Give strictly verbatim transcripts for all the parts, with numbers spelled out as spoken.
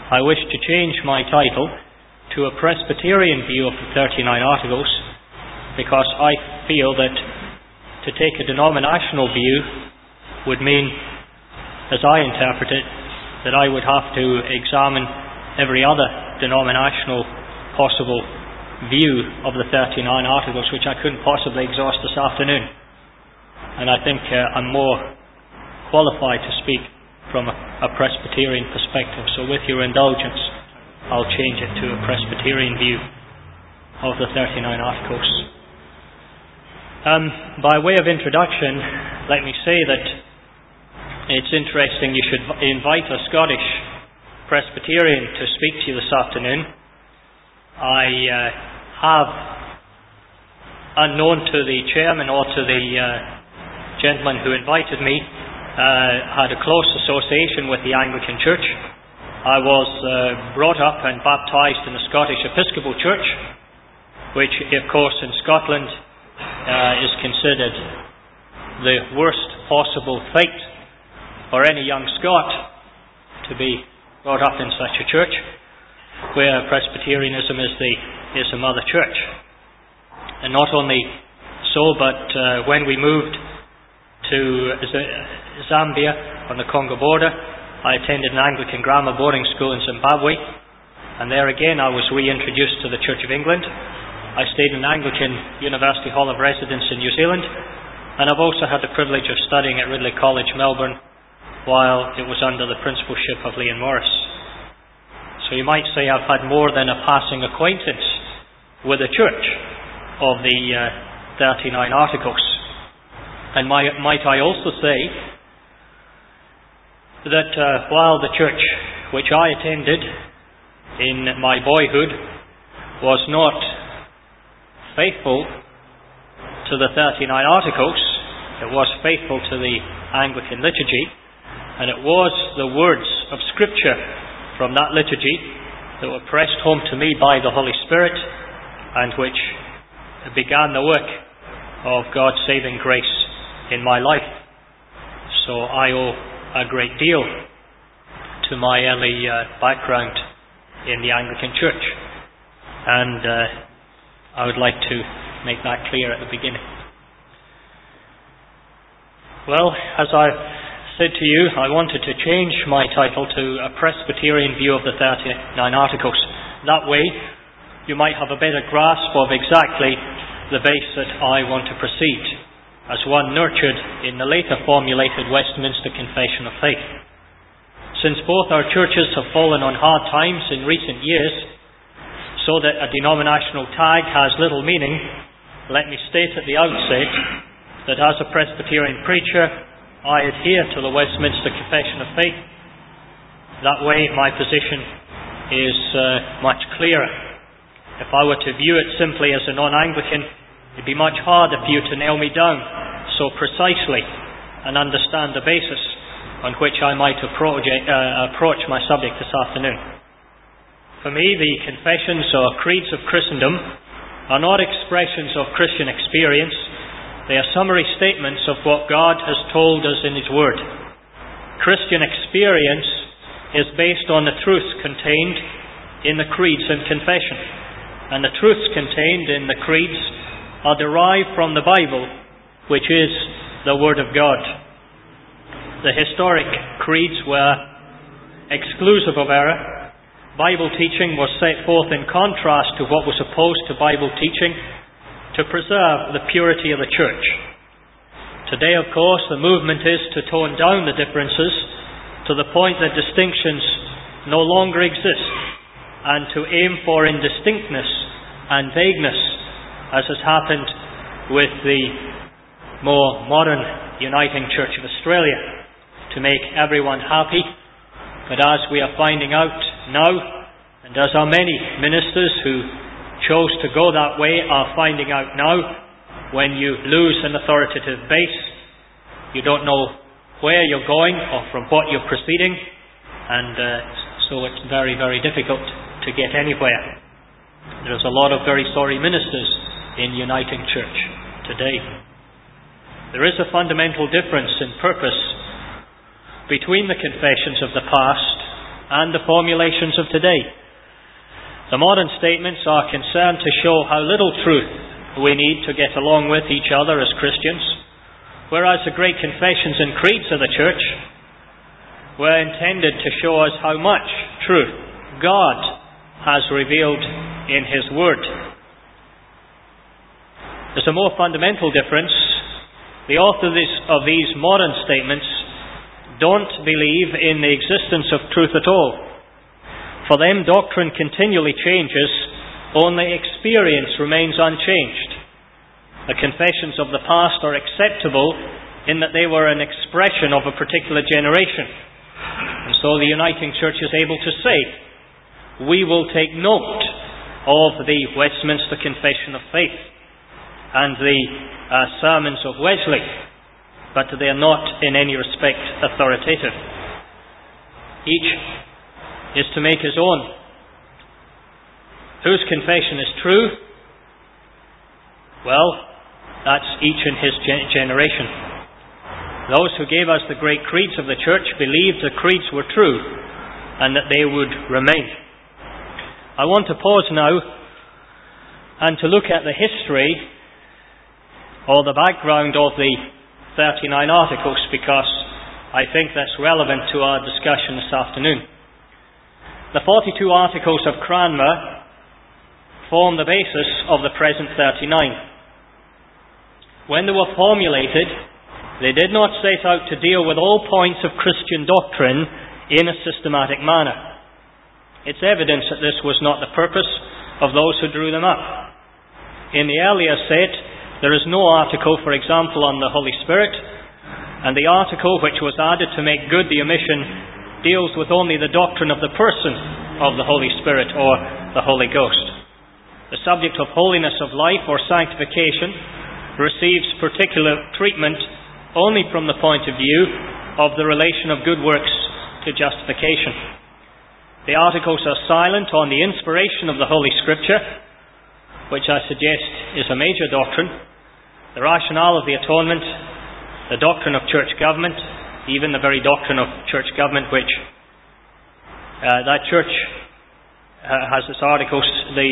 I wish to change my title to a Presbyterian view of the thirty-nine Articles, because I feel that to take a denominational view would mean, as I interpret it, that I would have to examine every other denominational possible view of the thirty-nine Articles, which I couldn't possibly exhaust this afternoon. And I think uh, I'm more qualified to speak from a, a Presbyterian perspective. So with your indulgence, I'll change it to a Presbyterian view of the thirty-nine Articles. Um, by way of introduction, let me say that it's interesting you should invite a Scottish Presbyterian to speak to you this afternoon. I uh, have, unknown to the chairman or to the uh, gentleman who invited me, uh, had a close association with the Anglican Church. I was uh, brought up and baptised in the Scottish Episcopal Church, which, of course, in Scotland uh, is considered the worst possible fate for any young Scot to be brought up in such a church, where Presbyterianism is the is the mother church. And not only so, but uh, when we moved to Z- Zambia on the Congo border, I attended an Anglican grammar boarding school in Zimbabwe, and there again I was reintroduced to the Church of England. I stayed in an Anglican University Hall of Residence in New Zealand, and I've also had the privilege of studying at Ridley College, Melbourne, while it was under the principalship of Leon Morris. So you might say I've had more than a passing acquaintance with the Church of the uh, thirty-nine Articles. And my, might I also say that uh, while the church which I attended in my boyhood was not faithful to the thirty-nine Articles, it was faithful to the Anglican liturgy, and it was the words of Scripture from that liturgy that were pressed home to me by the Holy Spirit, and which began the work of God's saving grace in my life. So I owe a great deal to my early uh, background in the Anglican Church, and uh, I would like to make that clear at the beginning. Well, as I've said to you, I wanted to change my title to a Presbyterian view of the thirty-nine Articles. That way you might have a better grasp of exactly the base that I want to proceed, as one nurtured in the later formulated Westminster Confession of Faith. Since both our churches have fallen on hard times in recent years, so that a denominational tag has little meaning, let me state at the outset that as a Presbyterian preacher, I adhere to the Westminster Confession of Faith. That way my position is uh, much clearer. If I were to view it simply as a non-Anglican, it'd be much harder for you to nail me down so precisely and understand the basis on which I might approach, uh, approach my subject this afternoon. For me, the confessions or creeds of Christendom are not expressions of Christian experience. They are summary statements of what God has told us in His Word. Christian experience is based on the truths contained in the creeds and confession, and the truths contained in the creeds are derived from the Bible, which is the Word of God. The historic creeds were exclusive of error. Bible teaching was set forth in contrast to what was opposed to Bible teaching to preserve the purity of the church. Today, of course, the movement is to tone down the differences to the point that distinctions no longer exist, and to aim for indistinctness and vagueness, as has happened with the more modern Uniting Church of Australia, to make everyone happy. But as we are finding out now, and as our many ministers who chose to go that way are finding out now, when you lose an authoritative base, you don't know where you're going or from what you're proceeding, and uh, so it's very, very difficult to get anywhere. There's a lot of very sorry ministers in Uniting Church today. There is a fundamental difference in purpose between the confessions of the past and the formulations of today. The modern statements are concerned to show how little truth we need to get along with each other as Christians, whereas the great confessions and creeds of the Church were intended to show us how much truth God has revealed in His Word. There's a more fundamental difference. The authors of these modern statements don't believe in the existence of truth at all. For them, doctrine continually changes, only experience remains unchanged. The confessions of the past are acceptable in that they were an expression of a particular generation. And so the uniting church is able to say, we will take note of the Westminster Confession of Faith and the uh, sermons of Wesley, but they are not in any respect authoritative. Each is to make his own. Whose confession is true? Well, that's each in his gen- generation. Those who gave us the great creeds of the church believed the creeds were true and that they would remain. I want to pause now and to look at the history or the background of the thirty-nine Articles, because I think that's relevant to our discussion this afternoon. The forty-two Articles of Cranmer form the basis of the present thirty-nine. When they were formulated, they did not set out to deal with all points of Christian doctrine in a systematic manner. It's evidence that this was not the purpose of those who drew them up. In the earlier set, there is no article, for example, on the Holy Spirit, and the article which was added to make good the omission deals with only the doctrine of the person of the Holy Spirit or the Holy Ghost. The subject of holiness of life or sanctification receives particular treatment only from the point of view of the relation of good works to justification. The articles are silent on the inspiration of the Holy Scripture, which I suggest is a major doctrine, the rationale of the atonement, the doctrine of church government, even the very doctrine of church government, which uh, that church uh, has its articles, the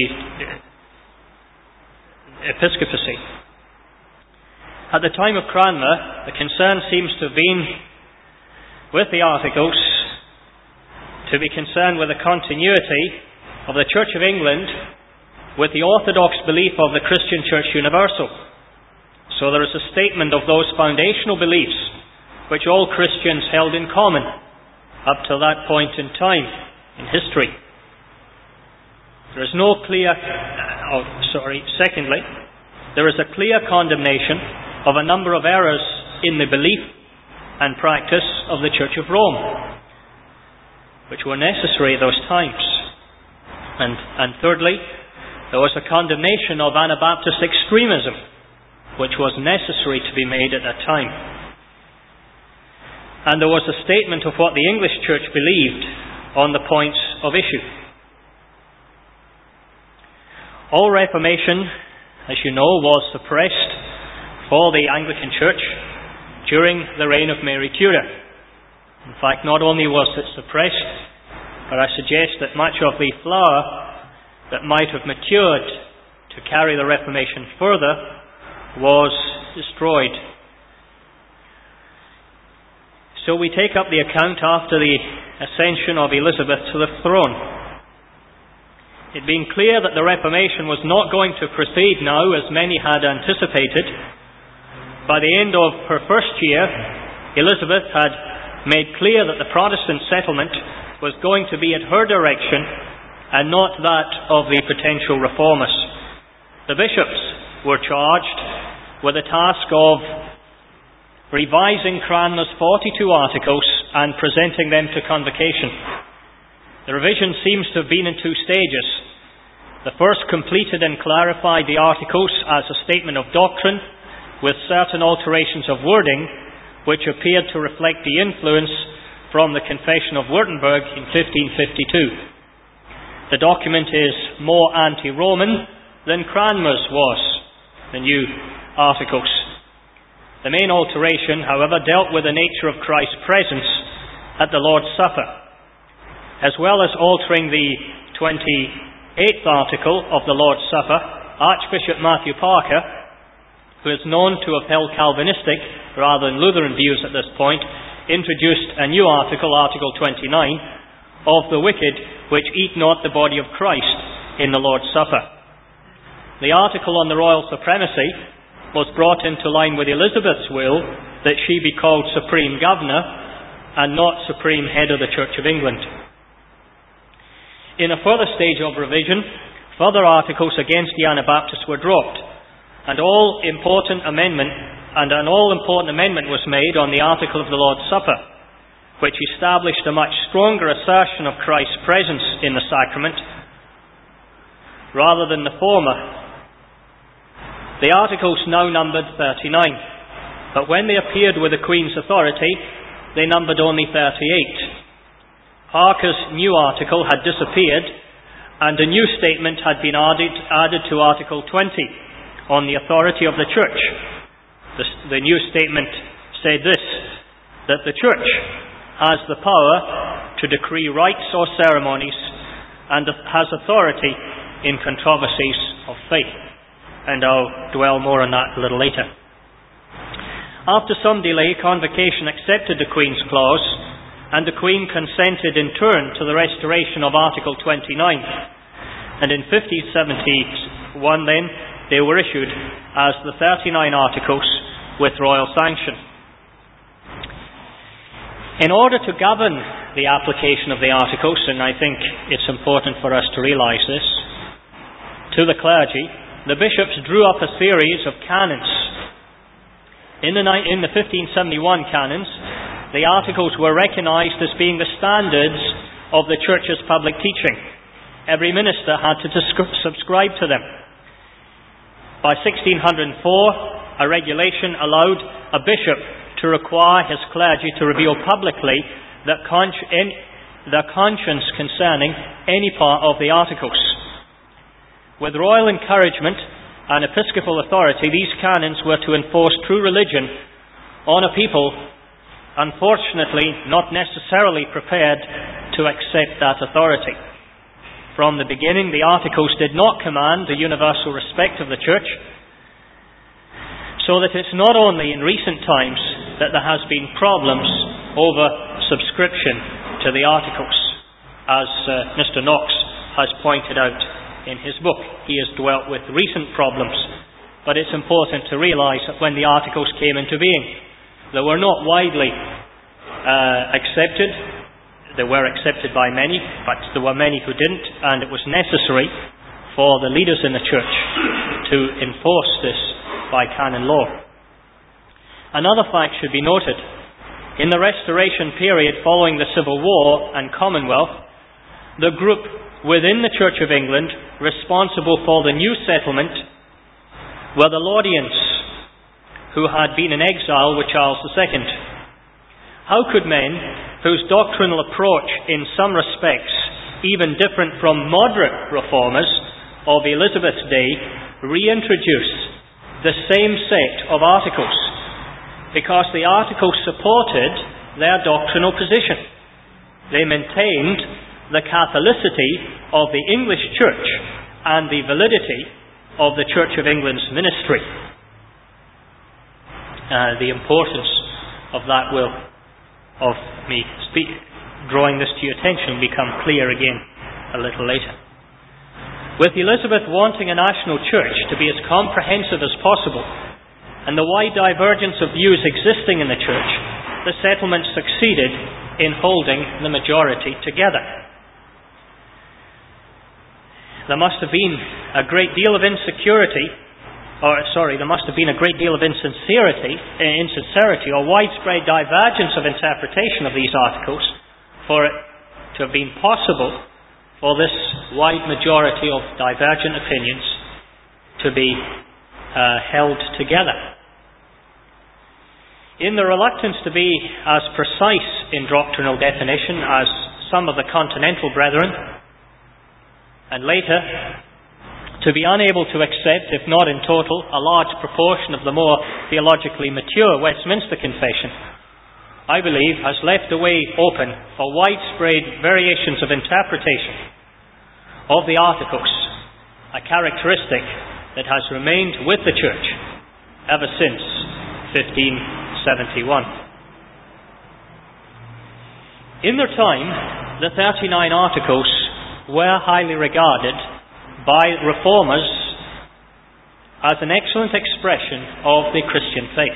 episcopacy. At the time of Cranmer, the concern seems to have been with the articles to be concerned with the continuity of the Church of England with the orthodox belief of the Christian Church Universal. So there is a statement of those foundational beliefs which all Christians held in common up to that point in time in history. There is no clear, oh, sorry, secondly, there is a clear condemnation of a number of errors in the belief and practice of the Church of Rome, which were necessary at those times. And, and thirdly, there was a condemnation of Anabaptist extremism, which was necessary to be made at that time. And there was a statement of what the English Church believed on the points of issue. All Reformation, as you know, was suppressed for the Anglican Church during the reign of Mary Curie. In fact, not only was it suppressed, but I suggest that much of the flower that might have matured to carry the Reformation further was destroyed. So we take up the account after the ascension of Elizabeth to the throne. It being clear that the Reformation was not going to proceed now as many had anticipated, by the end of her first year, Elizabeth had made clear that the Protestant settlement was going to be at her direction and not that of the potential reformers. The bishops were charged with the task of revising Cranmer's forty-two articles and presenting them to convocation. The revision seems to have been in two stages. The first completed and clarified the articles as a statement of doctrine with certain alterations of wording which appeared to reflect the influence from the Confession of Wurtemberg in fifteen fifty-two. The document is more anti-Roman than Cranmer's was, the new articles. The main alteration, however, dealt with the nature of Christ's presence at the Lord's Supper. as well as altering the twenty-eighth article of the Lord's Supper, Archbishop Matthew Parker, who is known to have held Calvinistic rather than Lutheran views at this point, introduced a new article, Article twenty-nine, of the wicked which eat not the body of Christ in the Lord's Supper. The article on the royal supremacy was brought into line with Elizabeth's will that she be called Supreme Governor and not Supreme Head of the Church of England. In a further stage of revision, further articles against the Anabaptists were dropped, and all important amendment and an all-important amendment was made on the article of the Lord's Supper, which established a much stronger assertion of Christ's presence in the sacrament rather than the former. The articles now numbered thirty-nine, but when they appeared with the Queen's authority, they numbered only thirty-eight. Parker's new article had disappeared, and a new statement had been added, added to Article twenty on the authority of the Church. The, the new statement said this, that the Church has the power to decree rites or ceremonies and has authority in controversies of faith. And I'll dwell more on that a little later. After some delay, Convocation accepted the Queen's clause, and the Queen consented in turn to the restoration of Article twenty-nine. And in fifteen seventy-one then, they were issued as the thirty-nine Articles with royal sanction. In order to govern the application of the Articles, and I think it's important for us to realise this, to the clergy, the bishops drew up a series of canons. In the, in the fifteen seventy-one canons, the Articles were recognised as being the standards of the Church's public teaching. Every minister had to subscribe to them. By sixteen oh four, a regulation allowed a bishop to require his clergy to reveal publicly their, con- any, their conscience concerning any part of the Articles. With royal encouragement and episcopal authority, these canons were to enforce true religion on a people, unfortunately, not necessarily prepared to accept that authority. From the beginning, the Articles did not command the universal respect of the Church, so that it's not only in recent times that there has been problems over subscription to the Articles, as uh, Mister Knox has pointed out in his book. He has dwelt with recent problems, but it's important to realise that when the Articles came into being, they were not widely uh, accepted. They were accepted by many, but there were many who didn't, and it was necessary for the leaders in the Church to enforce this by canon law. Another fact should be noted. In the Restoration period following the Civil War and Commonwealth, the group within the Church of England responsible for the new settlement were the Laudians, who had been in exile with Charles the Second. How could men, whose doctrinal approach in some respects even different from moderate reformers of Elizabeth's day, reintroduce the same set of Articles? Because the Articles supported their doctrinal position. They maintained the Catholicity of the English Church and the validity of the Church of England's ministry. Uh, the importance of that will, of me speak, drawing this to your attention, become clear again a little later. With Elizabeth wanting a national church to be as comprehensive as possible, and the wide divergence of views existing in the church, the settlement succeeded in holding the majority together. There must have been a great deal of insecurity, or sorry, there must have been a great deal of insincerity, insincerity or widespread divergence of interpretation of these Articles for it to have been possible for this wide majority of divergent opinions to be uh, held together. In the reluctance to be as precise in doctrinal definition as some of the continental brethren, and later, to be unable to accept, if not in total, a large proportion of the more theologically mature Westminster Confession, I believe, has left the way open for widespread variations of interpretation of the Articles, a characteristic that has remained with the Church ever since fifteen seventy-one. In their time, the thirty-nine Articles were highly regarded by reformers as an excellent expression of the Christian faith.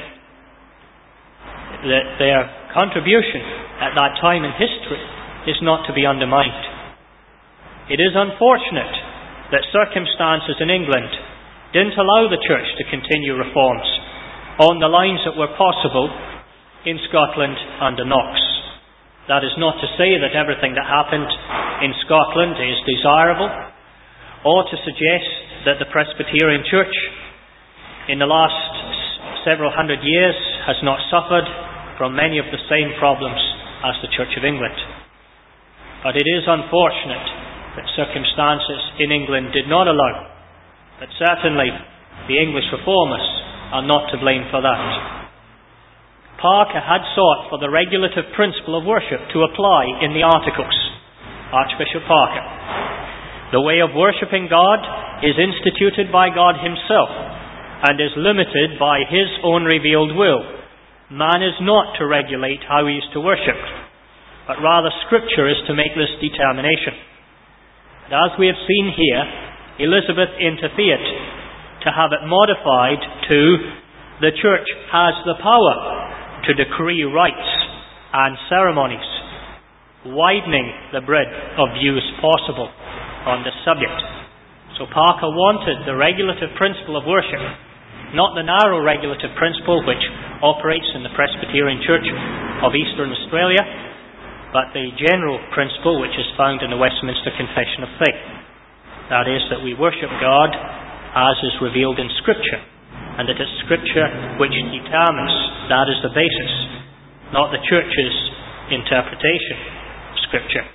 That their contribution at that time in history is not to be undermined. It is unfortunate that circumstances in England didn't allow the Church to continue reforms on the lines that were possible in Scotland under Knox. That is not to say that everything that happened in Scotland is desirable, or to suggest that the Presbyterian Church in the last several hundred years has not suffered from many of the same problems as the Church of England. But it is unfortunate that circumstances in England did not allow. But certainly the English reformers are not to blame for that. Parker had sought for the regulative principle of worship to apply in the Articles. Archbishop Parker. The way of worshipping God is instituted by God Himself and is limited by His own revealed will. Man is not to regulate how he is to worship, but rather Scripture is to make this determination. And as we have seen here, Elizabeth interfered to have it modified to the Church has the power to decree rites and ceremonies, widening the breadth of views possible on this subject. So Parker wanted the regulative principle of worship, not the narrow regulative principle which operates in the Presbyterian Church of Eastern Australia, but the general principle which is found in the Westminster Confession of Faith. That is, that we worship God as is revealed in Scripture, and that it's Scripture which determines, that is the basis, not the Church's interpretation of Scripture.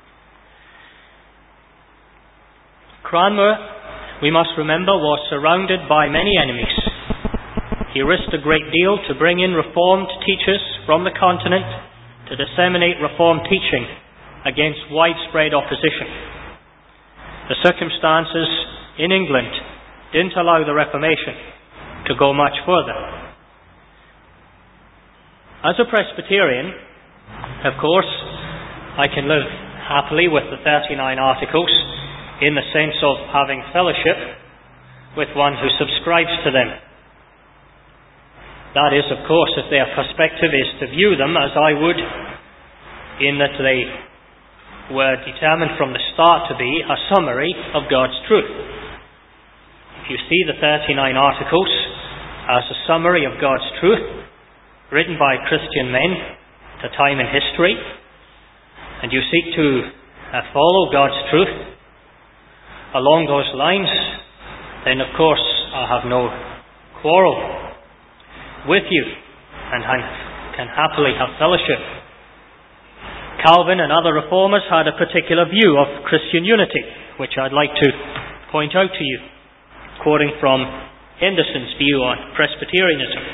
Cranmer, we must remember, was surrounded by many enemies. He risked a great deal to bring in Reformed teachers from the continent to disseminate Reformed teaching against widespread opposition. The circumstances in England didn't allow the Reformation to go much further. As a Presbyterian, of course, I can live happily with the thirty-nine Articles in the sense of having fellowship with one who subscribes to them. That is, of course, if their perspective is to view them as I would, in that they were determined from the start to be a summary of God's truth. If you see the thirty-nine Articles as a summary of God's truth, written by Christian men at a time in history, and you seek to uh, follow God's truth along those lines, then of course I have no quarrel with you and can happily have fellowship. Calvin and other reformers had a particular view of Christian unity, which I'd like to point out to you, quoting from Henderson's view on Presbyterianism.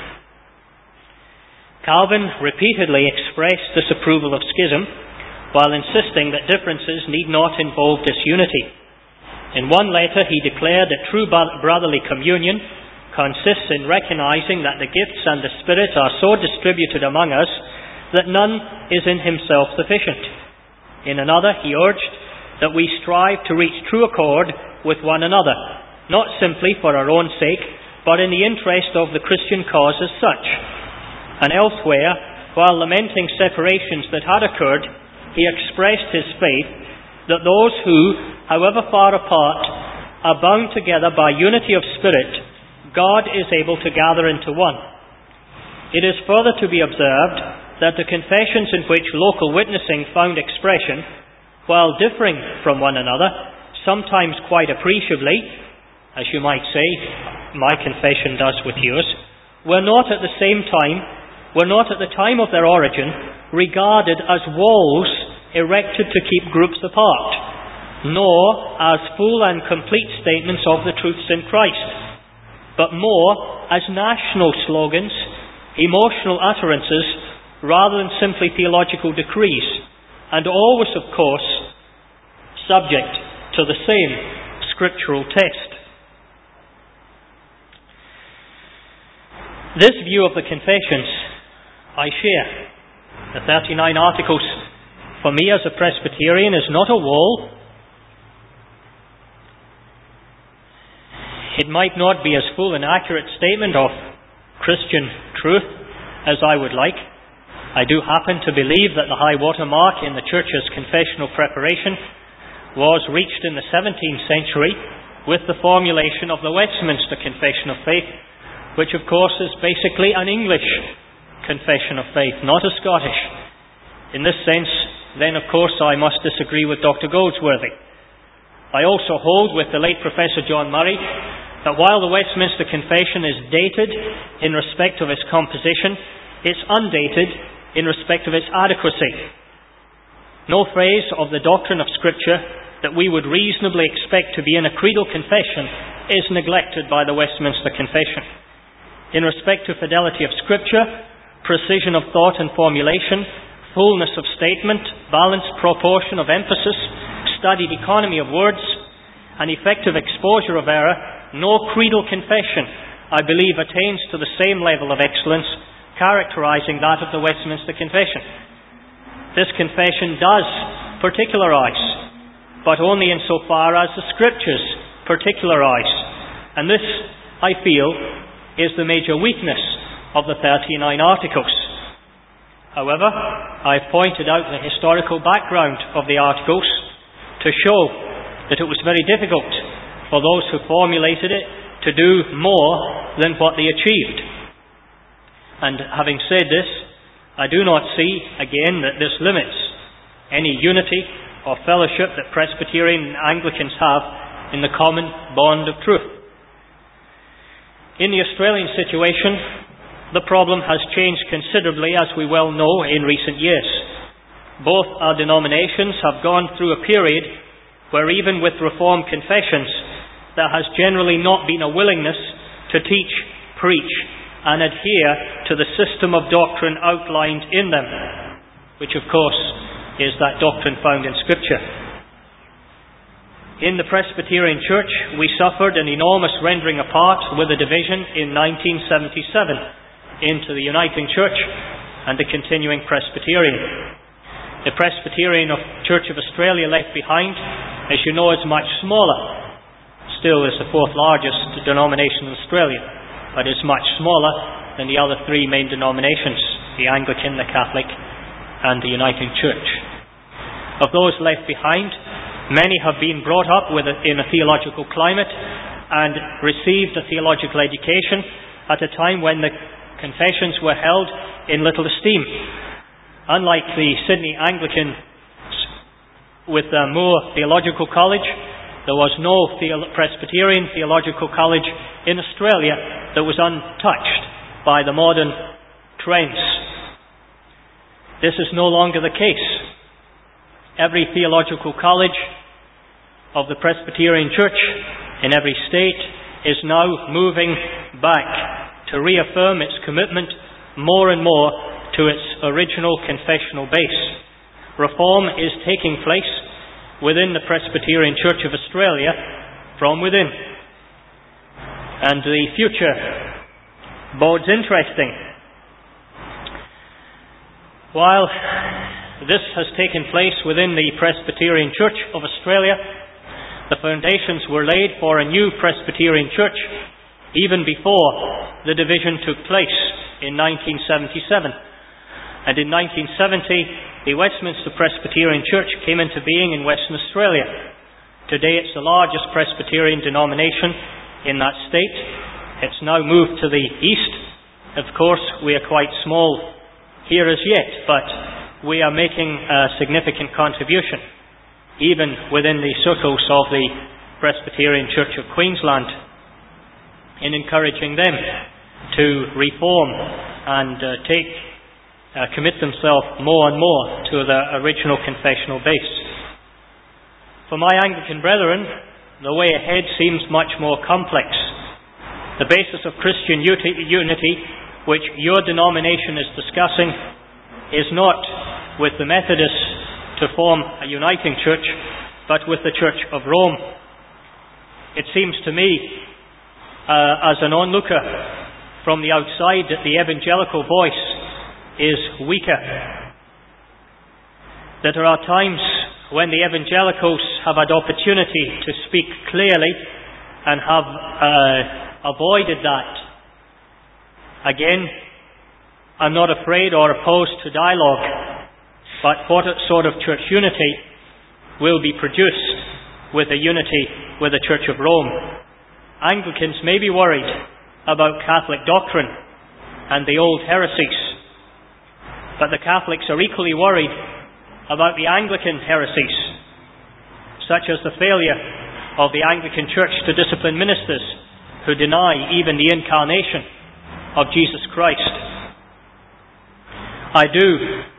Calvin repeatedly expressed disapproval of schism while insisting that differences need not involve disunity. In one letter he declared that true brotherly communion consists in recognizing that the gifts and the Spirit are so distributed among us that none is in himself sufficient. In another, he urged that we strive to reach true accord with one another, not simply for our own sake, but in the interest of the Christian cause as such. And elsewhere, while lamenting separations that had occurred, he expressed his faith that those who, however far apart, are bound together by unity of spirit, God is able to gather into one. It is further to be observed that the confessions in which local witnessing found expression, while differing from one another, sometimes quite appreciably, as you might say, my confession does with yours, were not at the same time, were not at the time of their origin, regarded as walls erected to keep groups apart, nor as full and complete statements of the truths in Christ, but more as national slogans, emotional utterances, rather than simply theological decrees, and always, of course, subject to the same scriptural test. This view of the Confessions I share. The thirty-nine Articles, for me as a Presbyterian, is not a wall. It might not be as full and accurate statement of Christian truth as I would like. I do happen to believe that the high water mark in the Church's confessional preparation was reached in the seventeenth century with the formulation of the Westminster Confession of Faith, which of course is basically an English confession of faith, not a Scottish. In this sense, then of course I must disagree with Doctor Goldsworthy. I also hold with the late Professor John Murray that while the Westminster Confession is dated in respect of its composition, it's undated in respect of its adequacy. No phrase of the doctrine of Scripture that we would reasonably expect to be in a creedal confession is neglected by the Westminster Confession. In respect to fidelity of Scripture, precision of thought and formulation, fullness of statement, balanced proportion of emphasis, studied economy of words, and effective exposure of error, no creedal confession, I believe, attains to the same level of excellence characterizing that of the Westminster Confession. This confession does particularize, but only insofar as the Scriptures particularize. And this, I feel, is the major weakness of the thirty-nine Articles. However, I've pointed out the historical background of the Articles to show that it was very difficult for those who formulated it to do more than what they achieved. And having said this, I do not see, again, that this limits any unity or fellowship that Presbyterian and Anglicans have in the common bond of truth. In the Australian situation, the problem has changed considerably, as we well know, in recent years. Both our denominations have gone through a period where even with Reformed confessions, there has generally not been a willingness to teach, preach, and adhere to the system of doctrine outlined in them, which of course is that doctrine found in Scripture. In the Presbyterian Church, we suffered an enormous rendering apart with a division in nineteen seventy-seven into the Uniting Church and the Continuing Presbyterian. The Presbyterian of Church of Australia left behind, as you know, is much smaller. Still is the fourth largest denomination in Australia, but is much smaller than the other three main denominations, the Anglican, the Catholic, and the Uniting Church. Of those left behind, many have been brought up with a, in a theological climate and received a theological education at a time when the confessions were held in little esteem. Unlike the Sydney Anglicans with the Moore Theological College, there was no Theolo- Presbyterian Theological College in Australia that was untouched by the modern trends. This is no longer the case. Every theological college of the Presbyterian Church in every state is now moving back to reaffirm its commitment more and more to its original confessional base. Reform is taking place within the Presbyterian Church of Australia from within. And the future bodes interesting. While this has taken place within the Presbyterian Church of Australia, the foundations were laid for a new Presbyterian Church even before the division took place in nineteen seventy-seven. And in nineteen seventy, the Westminster Presbyterian Church came into being in Western Australia. Today it's the largest Presbyterian denomination in that state. It's now moved to the east. Of course, we are quite small here as yet, but we are making a significant contribution, even within the circles of the Presbyterian Church of Queensland, in encouraging them to reform and uh, take Uh, commit themselves more and more to the original confessional base. For my Anglican brethren, the way ahead seems much more complex. The basis of Christian unity, which your denomination is discussing, is not with the Methodists to form a uniting church, but with the Church of Rome. It seems to me, uh, as an onlooker from the outside, that the evangelical voice is weaker. That there are times when the evangelicals have had opportunity to speak clearly and have uh, avoided that. Again, I'm not afraid or opposed to dialogue, but what sort of church unity will be produced with a unity with the Church of Rome? Anglicans may be worried about Catholic doctrine and the old heresies, but the Catholics are equally worried about the Anglican heresies, such as the failure of the Anglican Church to discipline ministers who deny even the incarnation of Jesus Christ. I do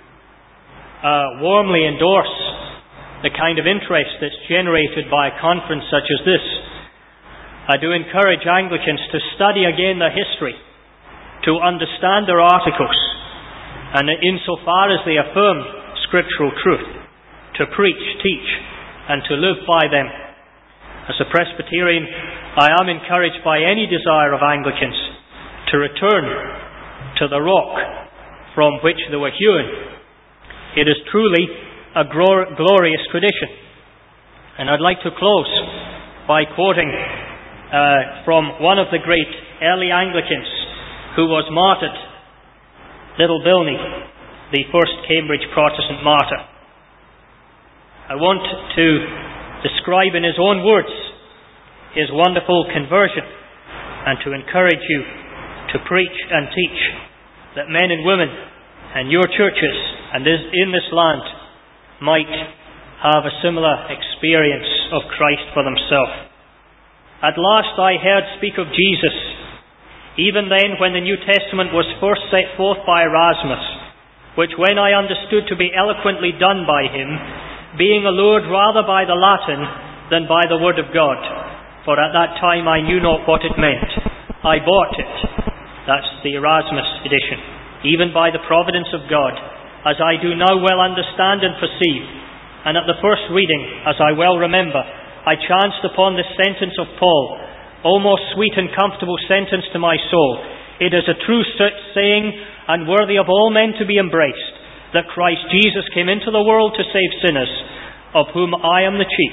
uh, warmly endorse the kind of interest that's generated by a conference such as this. I do encourage Anglicans to study again their history, to understand their articles, and insofar as they affirm scriptural truth, to preach, teach, and to live by them. As a Presbyterian, I am encouraged by any desire of Anglicans to return to the rock from which they were hewn. It is truly a glorious tradition. And I'd like to close by quoting uh, from one of the great early Anglicans who was martyred, Little Bilney, the first Cambridge Protestant martyr. I want to describe in his own words his wonderful conversion, and to encourage you to preach and teach that men and women and your churches and this, in this land might have a similar experience of Christ for themselves. At last I heard speak of Jesus, even then when the New Testament was first set forth by Erasmus, which when I understood to be eloquently done by him, being allured rather by the Latin than by the Word of God, for at that time I knew not what it meant, I bought it, that's the Erasmus edition, even by the providence of God, as I do now well understand and perceive. And at the first reading, as I well remember, I chanced upon this sentence of Paul, almost sweet and comfortable sentence to my soul. It is a true saying and worthy of all men to be embraced, that Christ Jesus came into the world to save sinners, of whom I am the chief.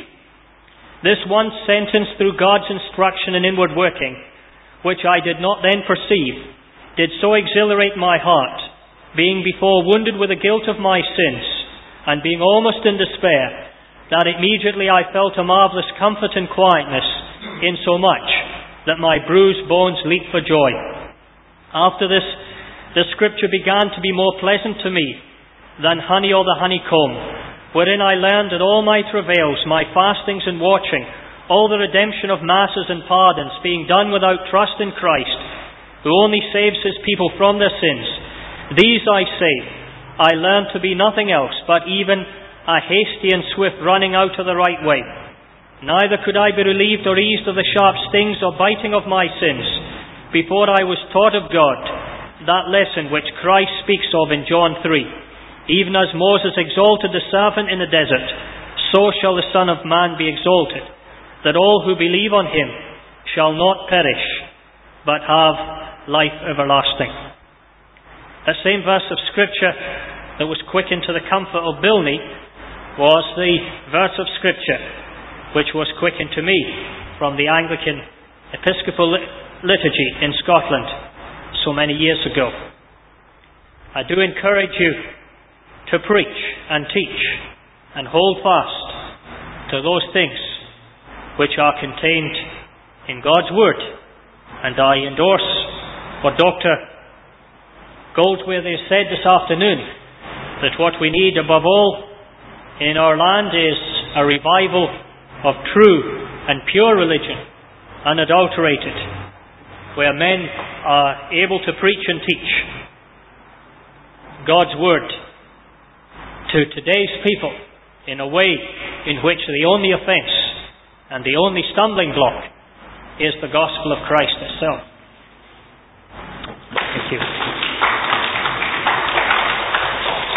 This one sentence, through God's instruction and inward working, which I did not then perceive, did so exhilarate my heart, being before wounded with the guilt of my sins, and being almost in despair, that immediately I felt a marvellous comfort and quietness, insomuch that my bruised bones leaped for joy. After this, the Scripture began to be more pleasant to me than honey or the honeycomb, wherein I learned that all my travails, my fastings and watching, all the redemption of masses and pardons, being done without trust in Christ, who only saves his people from their sins, these I say, I learned to be nothing else but even a hasty and swift running out of the right way. Neither could I be relieved or eased of the sharp stings or biting of my sins, before I was taught of God that lesson which Christ speaks of in John three. Even as Moses exalted the serpent in the desert, so shall the Son of Man be exalted, that all who believe on him shall not perish, but have life everlasting. That same verse of Scripture that was quickened to the comfort of Bilney was the verse of Scripture which was quickened to me from the Anglican Episcopal Liturgy in Scotland so many years ago. I do encourage you to preach and teach and hold fast to those things which are contained in God's Word. And I endorse what Doctor Goldsworthy has said this afternoon, that what we need above all in our land is a revival of true and pure religion, unadulterated, where men are able to preach and teach God's Word to today's people in a way in which the only offence and the only stumbling block is the gospel of Christ itself. Thank you.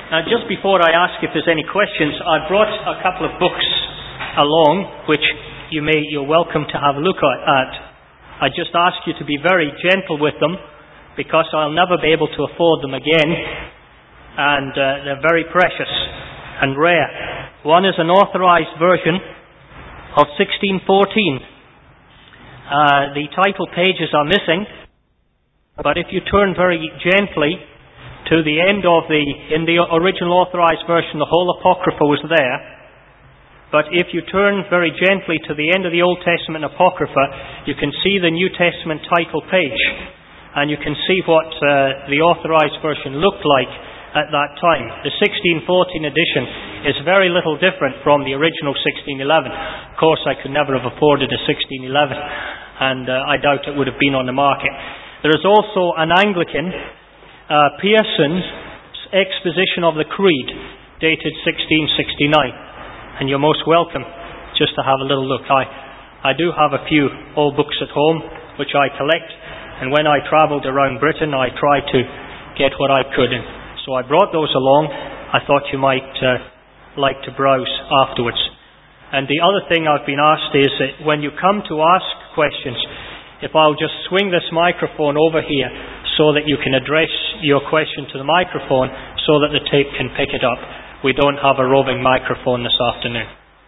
Now, just before I ask if there's any questions, I brought a couple of books along, which you may, you're welcome to have a look at. I just ask you to be very gentle with them, because I'll never be able to afford them again, and uh, they're very precious and rare. One is an authorized version of sixteen fourteen. Uh, the title pages are missing, but if you turn very gently to the end of the, in the original authorized version, the whole Apocrypha was there, but if you turn very gently to the end of the Old Testament Apocrypha, you can see the New Testament title page, and you can see what uh, the authorized version looked like at that time. The sixteen fourteen edition is very little different from the original sixteen eleven. Of course, I could never have afforded a sixteen eleven, and uh, I doubt it would have been on the market. There is also an Anglican, uh, Pearson's Exposition of the Creed, dated sixteen sixty-nine, and you're most welcome just to have a little look. I, I do have a few old books at home which I collect, and when I travelled around Britain, I tried to get what I could in. So I brought those along. I thought you might uh, like to browse afterwards. And the other thing I've been asked is that when you come to ask questions, if I'll just swing this microphone over here so that you can address your question to the microphone so that the tape can pick it up. We don't have a roving microphone this afternoon.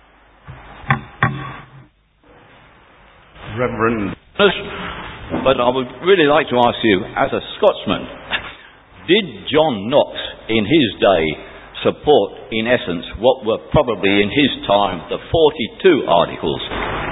Reverend, but I would really like to ask you, as a Scotsman, did John Knox in his day support, in essence, what were probably in his time the forty-two Articles?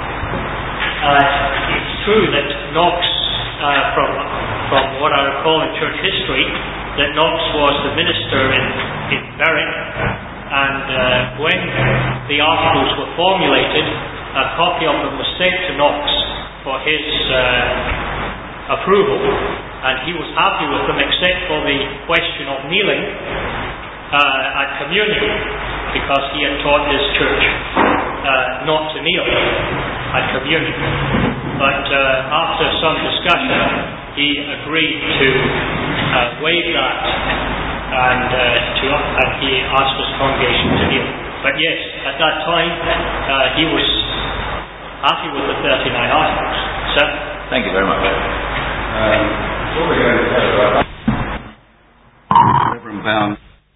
Uh, it's true that Knox, uh, from from what I recall in church history, that Knox was the minister in, in Berwick, and uh, when the Articles were formulated, a copy of them was sent to Knox for his uh, approval, and he was happy with them except for the question of kneeling uh, at communion, because he had taught his church uh, not to kneel at communion. But uh, after some discussion, he agreed to uh, waive that, and, uh, to, and he asked his congregation to kneel. But yes, at that time, uh, he was happy with the thirty-nine Articles. Sir? Thank you very much. Um, what we're going to say about Reverend Bound.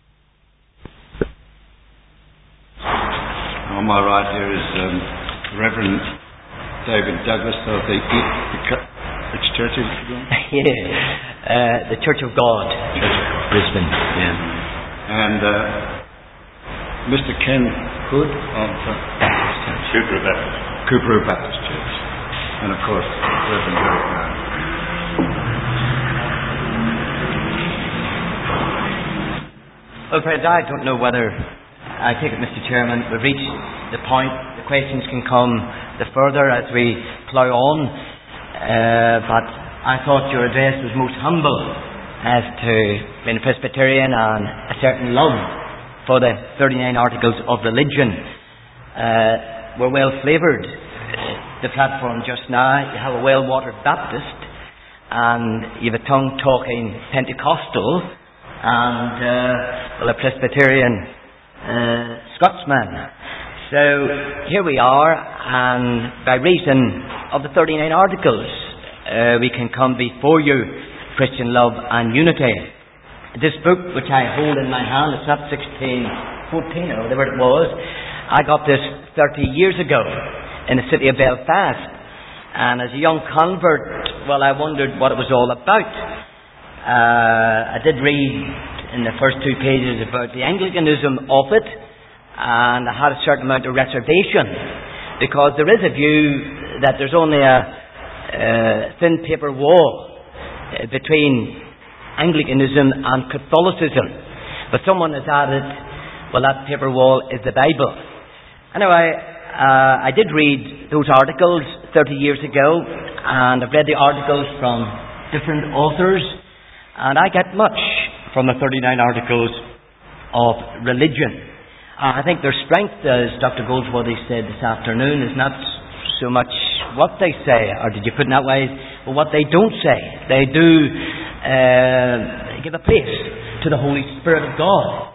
On my right here is um, Reverend David Douglas of the, the which church is it? Yeah, uh, the Church of God, Church of Brisbane. Yeah, and uh, Mister Ken Hood of uh, Cooper Baptist. Cooper Baptist Church, and of course Reverend Derek Brown. Well, friends, I don't know whether, I take it, Mister Chairman, we've reached the point, the questions can come the further as we plough on, uh, but I thought your address was most humble as to being a Presbyterian and a certain love for the thirty-nine Articles of Religion. Uh, we're well flavoured. The platform just now, you have a well-watered Baptist, and you have a tongue-talking Pentecostal, and uh, well, a Presbyterian uh, Scotsman. So here we are, and by reason of the thirty-nine Articles, uh, we can come before you, Christian love and unity. This book, which I hold in my hand, it's not sixteen fourteen or whatever it was. I got this thirty years ago in the city of Belfast, and as a young convert, well, I wondered what it was all about. Uh, I did read in the first two pages about the Anglicanism of it, and I had a certain amount of reservation, because there is a view that there's only a uh, thin paper wall uh, between Anglicanism and Catholicism, but someone has added, well, that paper wall is the Bible. Anyway, uh, I did read those articles thirty years ago, and I've read the articles from different authors, and I get much from the thirty-nine Articles of Religion. Uh, I think their strength, as Doctor Goldsworthy said this afternoon, is not so much what they say, or did you put it that way, but what they don't say. They do uh, give a place to the Holy Spirit of God.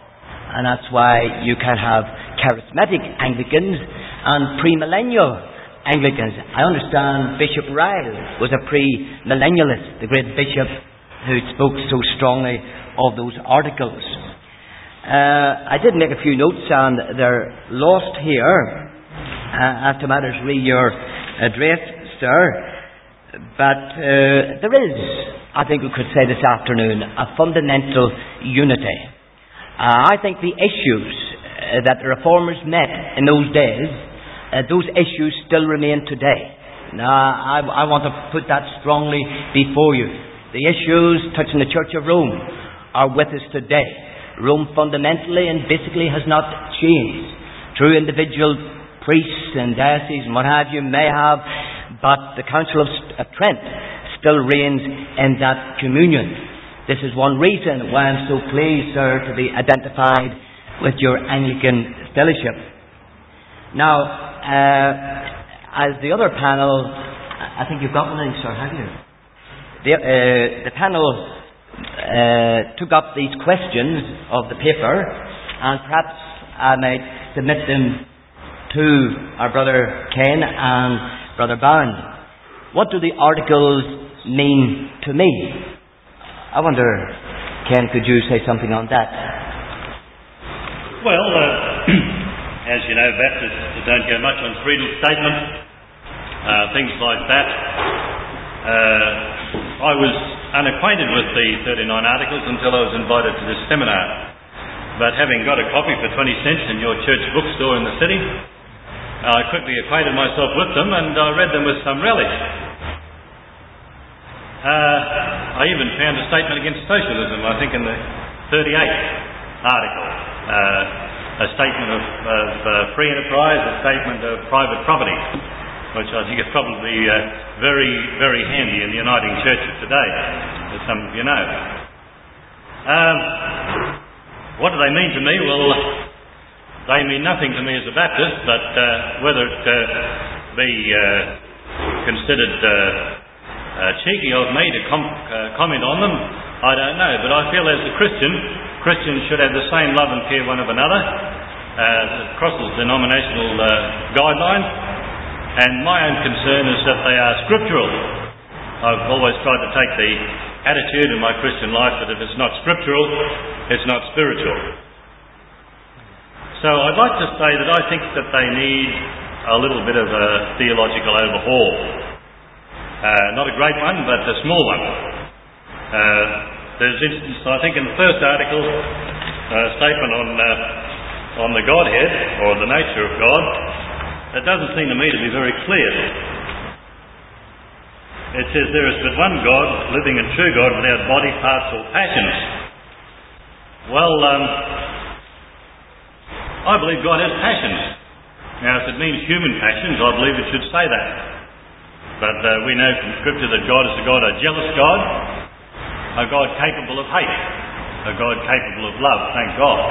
and that's why you can have charismatic Anglicans and premillennial Anglicans. I understand Bishop Ryle was a premillennialist, the great bishop who spoke so strongly of those articles. Uh, I did make a few notes, and they're lost here uh, after matters read your address, sir. But uh, there is, I think we could say this afternoon, a fundamental unity. Uh, I think the issues uh, that the Reformers met in those days, uh, those issues still remain today. Now, I, I want to put that strongly before you. The issues touching the Church of Rome are with us today. Rome fundamentally and basically has not changed. True, individual priests and dioceses and what have you may have, but the Council of Trent still reigns in that communion. This is one reason why I'm so pleased, sir, to be identified with your Anglican fellowship. Now, uh, as the other panel, I think you've got one in, sir, have you? The, uh, the panel uh, took up these questions of the paper, and perhaps I might submit them to our brother Ken and brother Bowen. What do the articles mean to me? I wonder, Ken, could you say something on that? Well, uh, as you know, Baptists don't go much on creedal statements, uh, things like that. Uh, I was unacquainted with the thirty-nine Articles until I was invited to this seminar. But having got a copy for twenty cents in your church bookstore in the city, I quickly acquainted myself with them, and I read them with some relish. Uh, I even found a statement against socialism, I think in the thirty-eighth article. Uh, a statement of, of uh, free enterprise, a statement of private property, which I think is probably uh, very, very handy in the uniting church of today, as some of you know. Um, what do they mean to me? Well, they mean nothing to me as a Baptist, but uh, whether it uh, be uh, considered uh, uh, cheeky of me to com- uh, comment on them, I don't know. But I feel as a Christian, Christians should have the same love and care one of another, uh, across the denominational uh, guidelines. And my own concern is that they are scriptural. I've always tried to take the attitude in my Christian life that if it's not scriptural, it's not spiritual. So I'd like to say that I think that they need a little bit of a theological overhaul. Uh, not a great one, but a small one. Uh, there's instance, I think in the first article, a statement on, uh, on the Godhead, or the nature of God, it doesn't seem to me to be very clear. It says there is but one God, living and true God, without body, parts or passions. Well, um, I believe God has passions. Now, if it means human passions, I believe it should say that. But uh, we know from Scripture that God is a God, a jealous God, a God capable of hate, a God capable of love, thank God.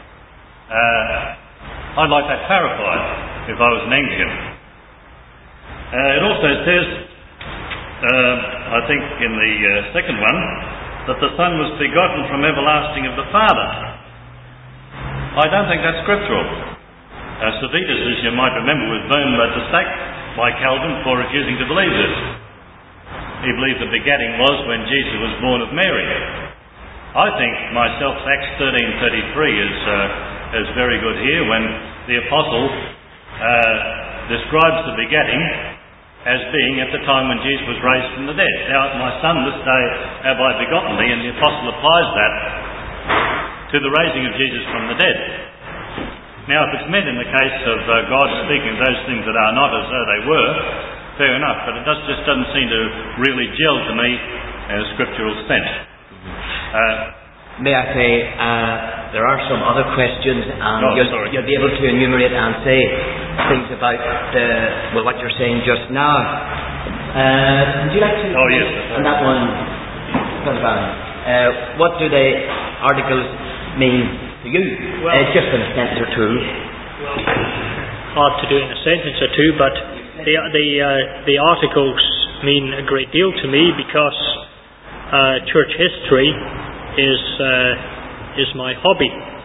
Uh, I'd like that clarified if I was an Anglican. Uh, it also says, uh, I think in the uh, second one, that the Son was begotten from everlasting of the Father. I don't think that's scriptural. Uh, Servetus, as you might remember, was burned at the stake by Calvin for refusing to believe this. He believed the begetting was when Jesus was born of Mary. I think myself Acts thirteen thirty-three is uh, is very good here, when the apostle uh, describes the begetting as being at the time when Jesus was raised from the dead. Now, my son, this day have I begotten thee, and the apostle applies that to the raising of Jesus from the dead. Now, if it's meant in the case of uh, God speaking those things that are not as though they were, fair enough, but it does, just doesn't seem to really gel to me in a scriptural sense. Uh, May I say, uh, there are some other questions, and oh, you'll, sorry. you'll be able to enumerate and say things about the, well, what you're saying just now. Uh, would you like to? Oh, yes. On that one, uh, what do the articles mean to you? Well, uh, just in a sentence or two. Hard to do in a sentence or two, but the the uh, the articles mean a great deal to me, because uh, church history is uh, is my hobby.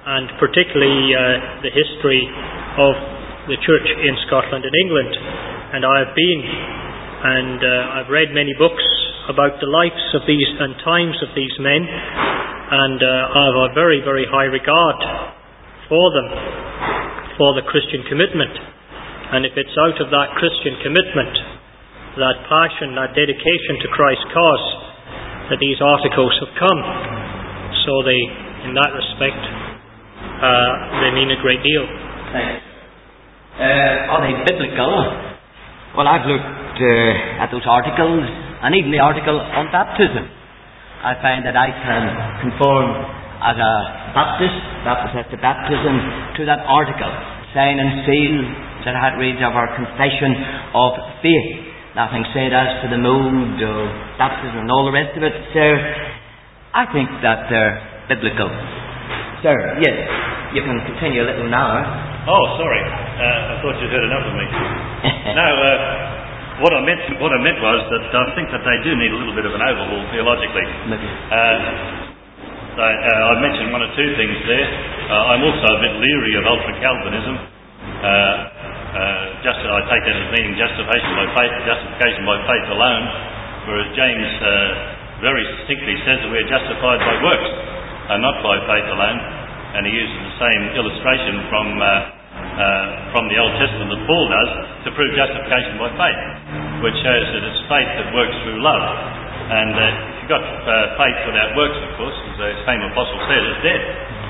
and particularly uh, the history of the church in Scotland and England. And I have been and uh, I've read many books about the lives of these and times of these men, and uh, I have a very, very high regard for them, for the Christian commitment. And if it's out of that Christian commitment, that passion, that dedication to Christ's cause, that these articles have come. So they, in that respect, uh, they mean a great deal. Thanks. Uh, are they biblical? Well, I've looked uh, at those articles, and even the article on baptism. I find that I can conform as a Baptist, Baptist as to baptism, to that article, sign and seal that it reads of our confession of faith. Nothing said as to the mode of baptism and all the rest of it. So, I think that they're biblical. Sir, yes, you can continue a little now. Oh, sorry. Uh, I thought you'd heard enough of me. no, uh, what I meant what I meant was that I think that they do need a little bit of an overhaul theologically. Uh, I, uh, I mentioned one or two things there. Uh, I'm also a bit leery of ultra-Calvinism. Uh, uh, just I take that as meaning justification by faith, justification by faith alone, whereas James uh, very succinctly says that we are justified by works and not by faith alone. And he uses the same illustration from uh, uh, from the Old Testament that Paul does to prove justification by faith, which shows that it's faith that works through love. And uh, if you've got uh, faith without works, of course, as the same apostle said, it's dead.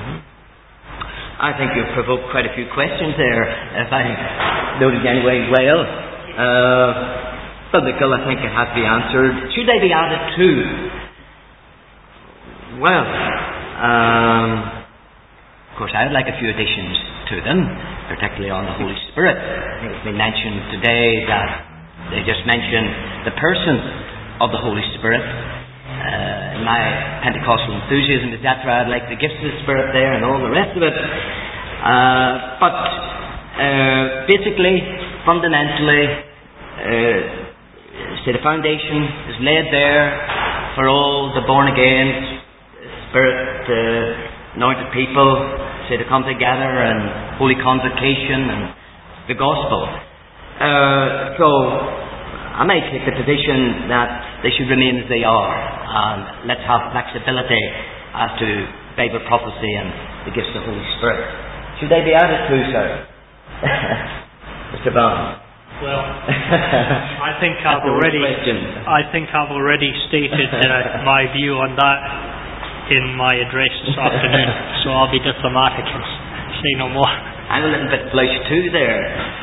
I think you've provoked quite a few questions there, if I noted anyway well. Uh, biblical, I think it has to be answered. Should they be added to? Well, um, of course, I would like a few additions to them, particularly on the Holy Spirit. I think it's been mentioned today that they just mentioned the person of the Holy Spirit. Uh, in my Pentecostal enthusiasm, et cetera, I'd like the gifts of the Spirit there and all the rest of it. Uh, but uh, basically, fundamentally, uh, say the foundation is laid there for all the born again, Spirit uh, anointed people, say to come together and holy convocation and the gospel. Uh, so I may take the position that they should remain as they are, and let's have flexibility as to Bible prophecy and the gifts of the Holy Spirit. Should they be added to, sir? Mister Barnes? Well, I think I've already I think I've already stated uh, my view on that in my address this afternoon, so I'll be diplomatic and say no more. I'm a little bit flush too there.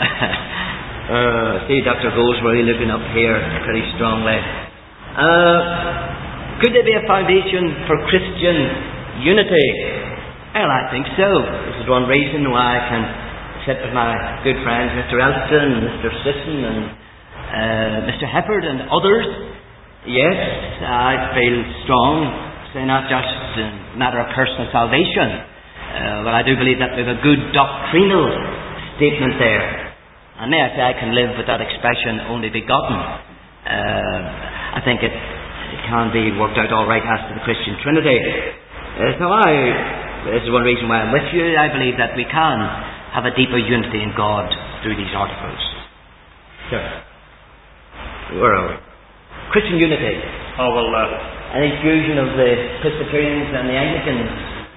uh, see Doctor Goldsworthy looking up here pretty strongly. Uh, could there be a foundation for Christian unity? Well, I think so. This is one reason why I can sit with my good friends Mister Elton, Mister Sisson and uh, Mister Heppard and others. Yes, I feel strong, say not just a matter of personal salvation, uh, but I do believe that we have a good doctrinal statement there. And may I say I can live with that expression, only begotten. Uh, I think it, it can be worked out all right as to the Christian Trinity. Uh, so I, this is one reason why I'm with you. I believe that we can have a deeper unity in God through these articles. Sure. Where are we? Christian unity. Oh, well, uh, Any fusion of the Presbyterians and the Anglicans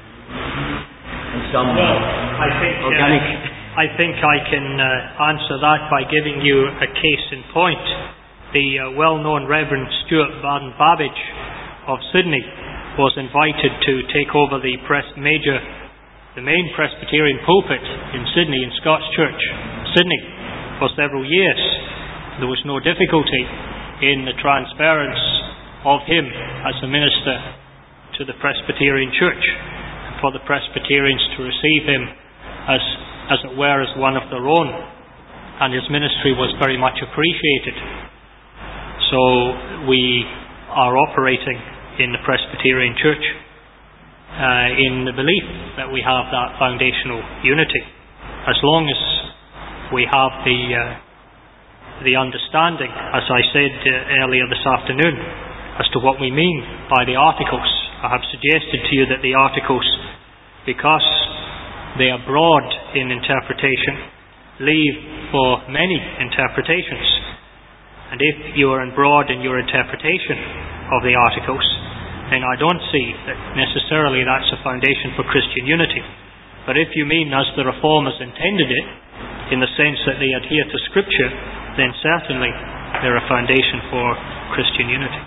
in some well, I think, organic... Uh, I think I can uh, answer that by giving you a case in point. The uh, well-known Reverend Stuart Baden-Babbage of Sydney was invited to take over the pres- major, the main Presbyterian pulpit in Sydney, in Scots Church, Sydney, for several years. There was no difficulty in the transference of him as a minister to the Presbyterian Church, for the Presbyterians to receive him as, as it were, as one of their own, and his ministry was very much appreciated. So we are operating in the Presbyterian Church uh, in the belief that we have that foundational unity, as long as we have the uh, the understanding, as I said uh, earlier this afternoon, as to what we mean by the articles. I have suggested to you that the articles, because they are broad in interpretation, leave for many interpretations. And if you are broad in your interpretation of the articles, then I don't see that necessarily that's a foundation for Christian unity. But if you mean as the Reformers intended it, in the sense that they adhere to Scripture, then certainly they're a foundation for Christian unity.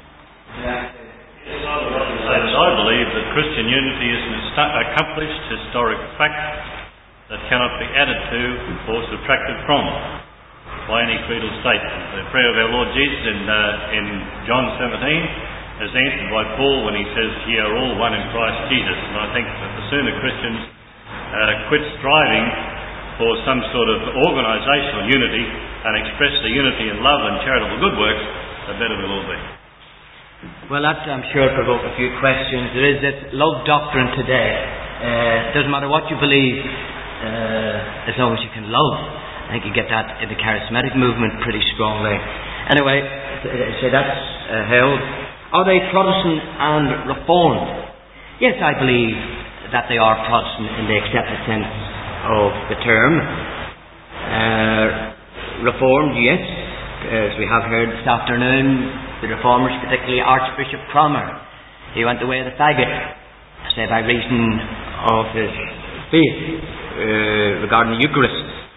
I believe that Christian unity is an accomplished historic fact that cannot be added to or subtracted from by any creedal statement. The prayer of our Lord Jesus in, uh, in John seventeen is answered by Paul when he says, "Ye are all one in Christ Jesus." And I think that the sooner Christians uh, quit striving for some sort of organisational unity and express the unity in love and charitable good works, the better we'll all be. Well, that I'm sure provoke a few questions. There is this love doctrine today. Uh, doesn't matter what you believe, uh, as long as you can love. I think you get that in the charismatic movement pretty strongly. Anyway, so that's uh, held. Are they Protestant and Reformed? Yes, I believe that they are Protestant in the accepted sense of the term. Uh, Reformed, yes, as we have heard this afternoon. The Reformers, particularly Archbishop Cromer, he went the way of the faggot, say by reason of his faith uh, regarding the Eucharist.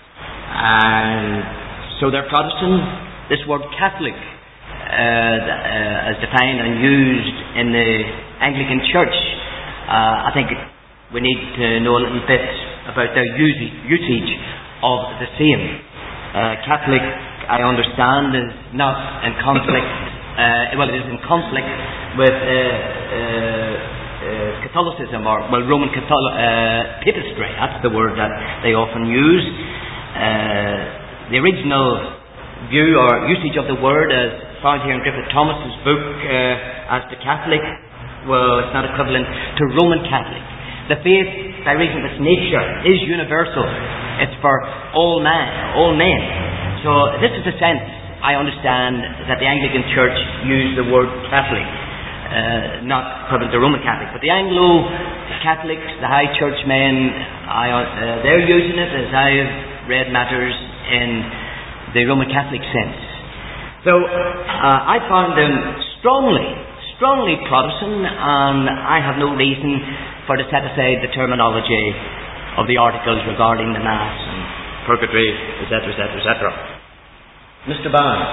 And so they're Protestant. This word Catholic, uh, uh, as defined and used in the Anglican Church, uh, I think we need to know a little bit about their usage, usage of the same. Uh, Catholic, I understand, is not in conflict. Uh, well, it is in conflict with uh, uh, uh, Catholicism, or well, Roman Catholic uh, papistry. That's the word that they often use. Uh, the original view or usage of the word, as found here in Griffith Thomas's book, uh, as the Catholic, well, it's not equivalent to Roman Catholic. The faith, by reason of its nature, is universal. It's for all man, all men. So this is the sense. I understand that the Anglican Church used the word Catholic, uh, not equivalent to Roman Catholic, but the Anglo-Catholics, the High Church men, I, uh, they're using it, as I've read matters, in the Roman Catholic sense. So uh, I found them strongly, strongly Protestant, and I have no reason for to set aside the terminology of the articles regarding the Mass and purgatory, et cetera, et cetera, et cetera. Mister Barnes,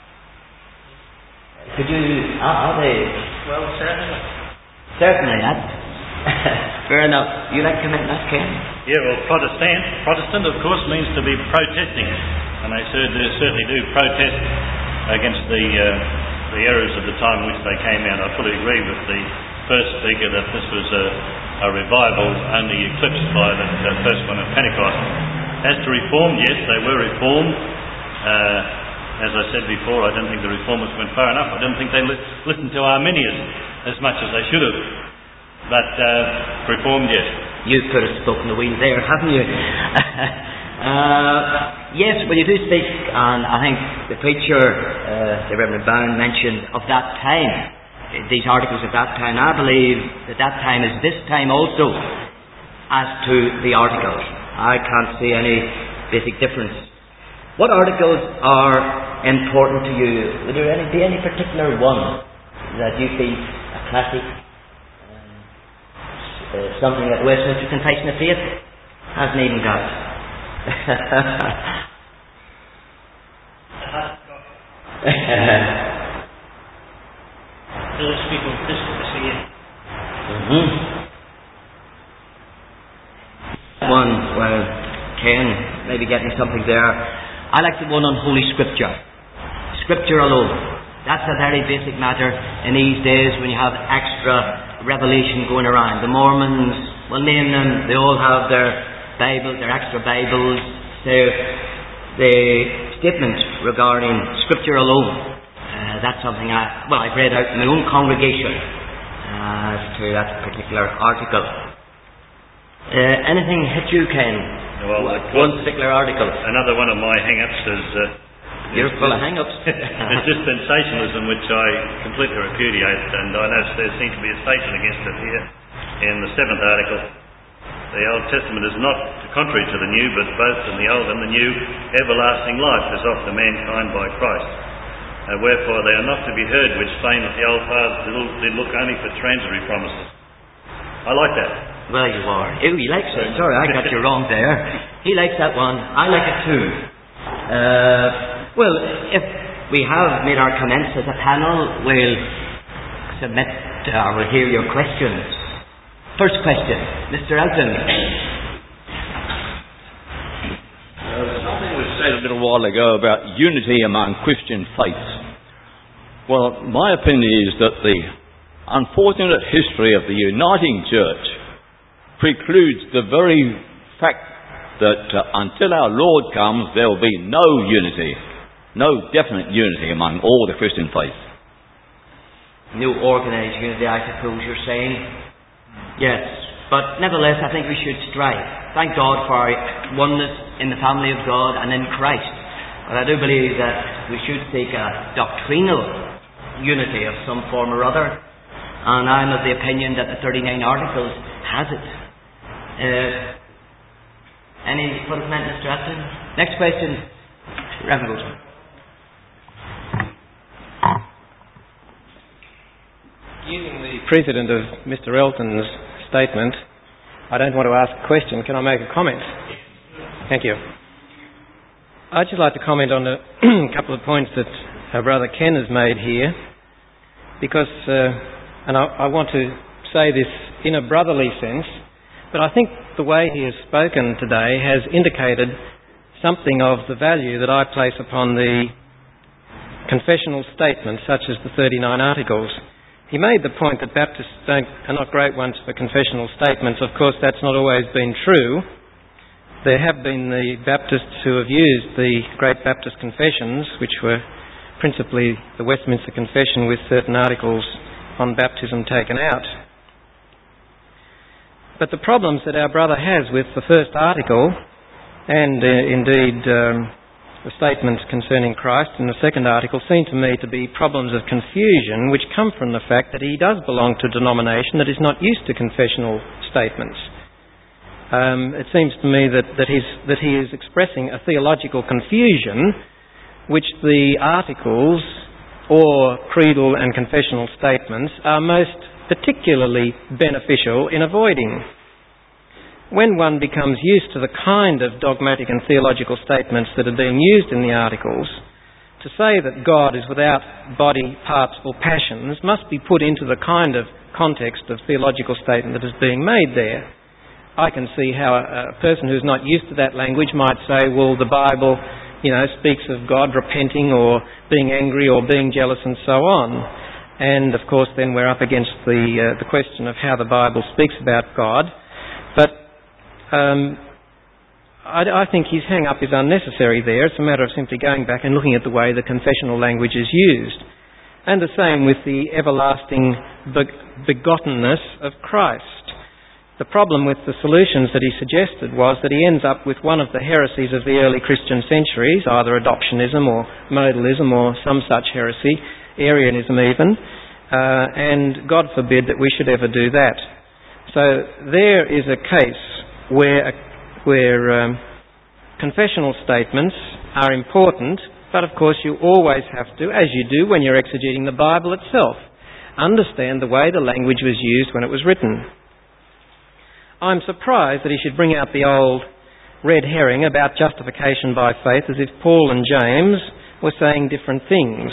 could you, are, are they? Well, certainly. Certainly, that's fair enough. You like to comment on that, Ken? Yeah, well, Protestant, Protestant, of course, means to be protesting, and they certainly, certainly do protest against the uh, the errors of the time in which they came out. I fully agree with the first speaker that this was a, a revival only eclipsed by the uh, first one of Pentecost. As to Reformed, yes, they were Reformed. Uh, As I said before, I don't think the Reformers went far enough. I don't think they li- listened to Arminius as much as they should have. But uh, Reformed, yes. You could have spoken the wheel there, haven't you? uh, yes, well, you do speak, and I think the preacher, uh, the Reverend Bound, mentioned of that time, these articles of that time. I believe that that time is this time also, as to the articles. I can't see any basic difference. What articles are important to you? Would there any, be any particular one that you think a classic, um, uh, something that Westminster Confession of Faith hasn't even got? Those people Christmas again. Mm-hmm. One, well, Ken, maybe get me something there. I like the one on Holy Scripture. Scripture alone. That's a very basic matter in these days when you have extra revelation going around. The Mormons, well, name them, they all have their Bibles, their extra Bibles. So the statement regarding Scripture alone, uh, that's something I, well, I've read out in my own congregation uh, as to that particular article. Uh, anything hit you, Ken? Well, one particular article. Another one of my hang-ups is... Uh, You're full of hang-ups. It's dispensationalism, which I completely repudiate, and I know there seems to be a statement against it here in the seventh article. the Old Testament is not contrary to the New, but both in the Old and the New, everlasting life is offered to mankind by Christ. Uh, wherefore they are not to be heard which claim that the old fathers did look only for transitory promises. I like that. Well, you are. Oh, he likes it. Sorry, I got you wrong there. He likes that one. I like it too. Uh, well, if we have made our comments as a panel, we'll submit, uh, we'll hear your questions. First question, Mister Elton. Uh, something was said a little while ago about unity among Christian faiths. Well, my opinion is that the unfortunate history of the uniting church precludes the very fact that uh, until our Lord comes, there will be no unity, no definite unity among all the Christian faiths. No organised unity, I suppose you're saying? Yes, but nevertheless, I think we should strive. Thank God for our oneness in the family of God and in Christ. But I do believe that we should seek a doctrinal unity of some form or other. And I'm of the opinion that the thirty-nine Articles has it. Uh, any further comment, Mister Elton? Next question, Reverend Goldsmith. Using the precedent of Mister Elton's statement, I don't want to ask a question. Can I make a comment? Thank you. I'd just like to comment on a couple of points that our brother Ken has made here, because, uh, and I, I want to say this in a brotherly sense, but I think the way he has spoken today has indicated something of the value that I place upon the confessional statements such as the thirty-nine Articles. He made the point that Baptists don't, are not great ones for confessional statements. Of course, that's not always been true. There have been the Baptists who have used the Great Baptist Confessions, which were principally the Westminster Confession with certain articles on baptism taken out. But the problems that our brother has with the first article, and uh, indeed um, the statements concerning Christ in the second article, seem to me to be problems of confusion which come from the fact that he does belong to a denomination that is not used to confessional statements. Um, it seems to me that, that, he's, that he is expressing a theological confusion which the articles or creedal and confessional statements are most particularly beneficial in avoiding. When one becomes used to the kind of dogmatic and theological statements that are being used in the articles, to say that God is without body, parts or passions must be put into the kind of context of theological statement that is being made there. I can see how a, a person who's not used to that language might say, well, the Bible, you know, speaks of God repenting or being angry or being jealous and so on. And, of course, then we're up against the uh, the question of how the Bible speaks about God. But um, I, I think his hang-up is unnecessary there. It's a matter of simply going back and looking at the way the confessional language is used. And the same with the everlasting begottenness of Christ. The problem with the solutions that he suggested was that he ends up with one of the heresies of the early Christian centuries, either adoptionism or modalism or some such heresy, Arianism even, uh, and God forbid that we should ever do that. So there is a case where, where um, confessional statements are important, but of course you always have to, as you do when you're exegeting the Bible itself, understand the way the language was used when it was written. I'm surprised that he should bring out the old red herring about justification by faith as if Paul and James were saying different things,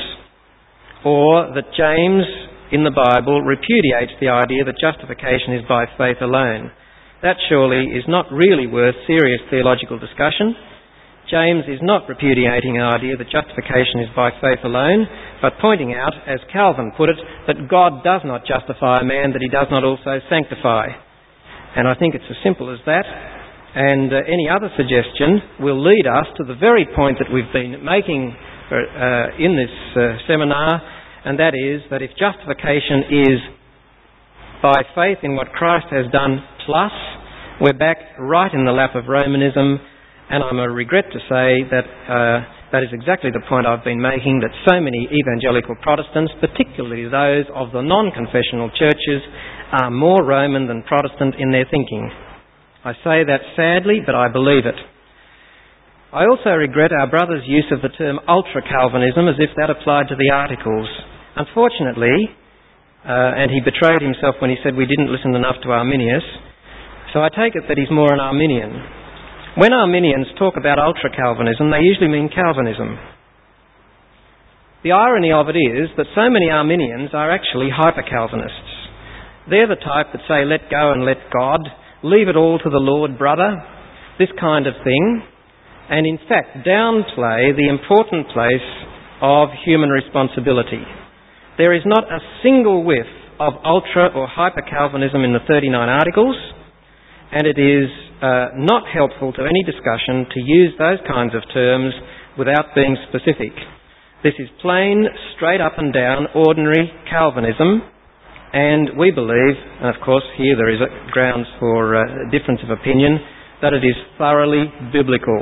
or that James in the Bible repudiates the idea that justification is by faith alone. That surely is not really worth serious theological discussion. James is not repudiating an idea that justification is by faith alone, but pointing out, as Calvin put it, that God does not justify a man that he does not also sanctify. And I think it's as simple as that. And uh, any other suggestion will lead us to the very point that we've been making uh, in this uh, seminar, and that is that if justification is by faith in what Christ has done plus, we're back right in the lap of Romanism, and I'm a regret to say that uh, that is exactly the point I've been making, that so many evangelical Protestants, particularly those of the non-confessional churches, are more Roman than Protestant in their thinking. I say that sadly, but I believe it. I also regret our brother's use of the term ultra-Calvinism as if that applied to the articles. Unfortunately, uh, and he betrayed himself when he said we didn't listen enough to Arminius, so I take it that he's more an Arminian. When Arminians talk about ultra-Calvinism, they usually mean Calvinism. The irony of it is that so many Arminians are actually hyper-Calvinists. They're the type that say, let go and let God, leave it all to the Lord, brother, this kind of thing, and in fact downplay the important place of human responsibility. There is not a single whiff of ultra or hyper-Calvinism in the thirty-nine Articles, and it is uh, not helpful to any discussion to use those kinds of terms without being specific. This is plain, straight up and down, ordinary Calvinism, and we believe, and of course here there is grounds for uh, difference of opinion, that it is thoroughly biblical.